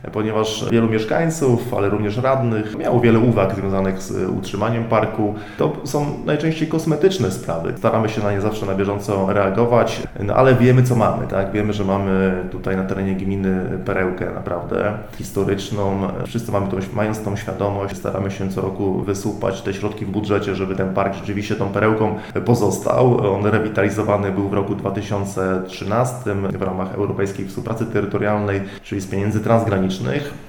ponieważ wielu mieszkańców, ale również radnych miało wiele uwag związanych z utrzymaniem parku. To są najczęściej kosmetyczne sprawy. Staramy się na nie zawsze na bieżąco reagować, ale wiemy co mamy, tak? Wiemy, że mamy tutaj na terenie gminy perełkę naprawdę historyczną. Wszyscy mając tą świadomość, staramy się co roku wysupać te środki w budżecie, żeby ten park rzeczywiście tą perełką pozostał. On rewitalizowany był w roku 2013 w ramach Europejskiej Współpracy Terytorialnej, czyli z pieniędzy transgranicznych.